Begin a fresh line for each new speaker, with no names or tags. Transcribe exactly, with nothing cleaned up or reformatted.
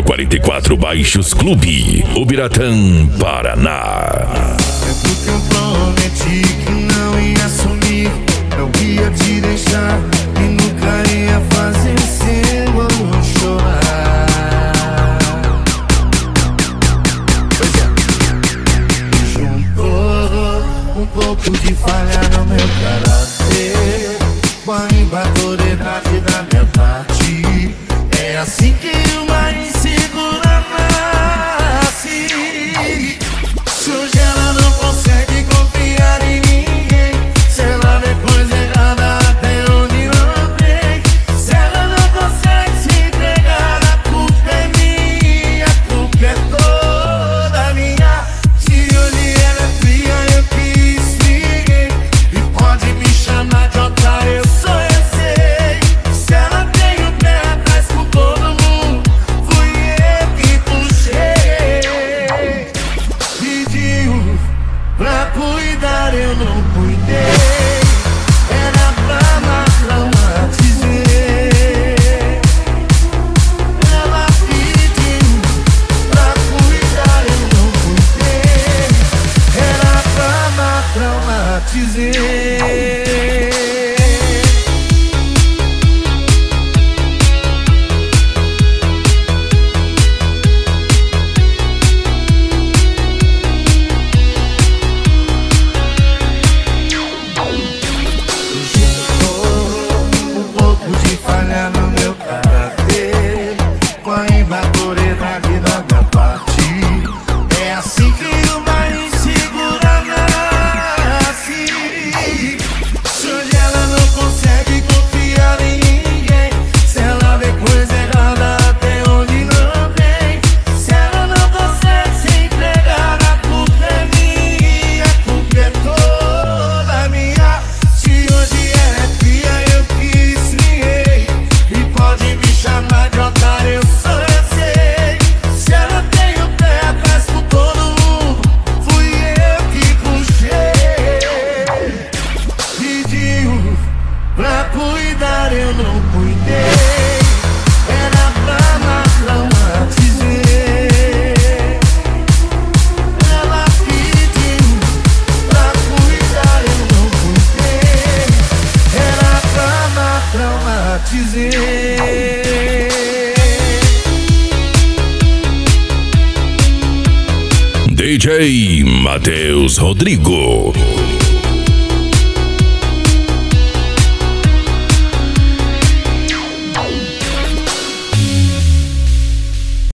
quarenta e quatro Baixos Clube, Ubiratã, Paraná.
É porque eu prometi que não ia sumir, não ia te deixar e nunca ia fazer seu amor chorar. Pois é. Juntou um pouco de falha no meu caráter com a imaturidade da minha parte. É assim que uma insegura nasce. Se hoje ela não consegue confiar em ninguém, se ela vê coisa errada até onde não vem, se ela não consegue se entregar, a culpa é minha, a culpa é toda minha. Se hoje ela é fria, eu quis ninguém, e pode me chamar de otário, eu sou, eu sei. Se ela tem o pé atrás com todo mundo, fui eu que puxei. Pediu pra cuidar, eu não cuidei. Era pra matar, traumatizei. Ela pediu pra cuidar, eu não cuidei. Era pra matar, traumatizei. Um pouco de falha no meu caráter com a imaturidade da minha parte. É assim que uma insegura nasce. Se hoje ela não consegue confiar em ninguém, se ela vê coisa errada até onde não vem, se ela não consegue se entregar, a culpa é minha, a culpa é toda minha. Se hoje ela é fria, eu quis ninguém, e pode me chamar de otário, eu sou, eu sei. Se ela tem o pé atrás com todo mundo, fui eu que puxei. Pediu pra cuidar, eu não cuidei. Era pra matar, traumatizei. Ela pediu pra cuidar, eu não cuidei. Era pra matar, traumatizei.
D J Matheus Rodrigo.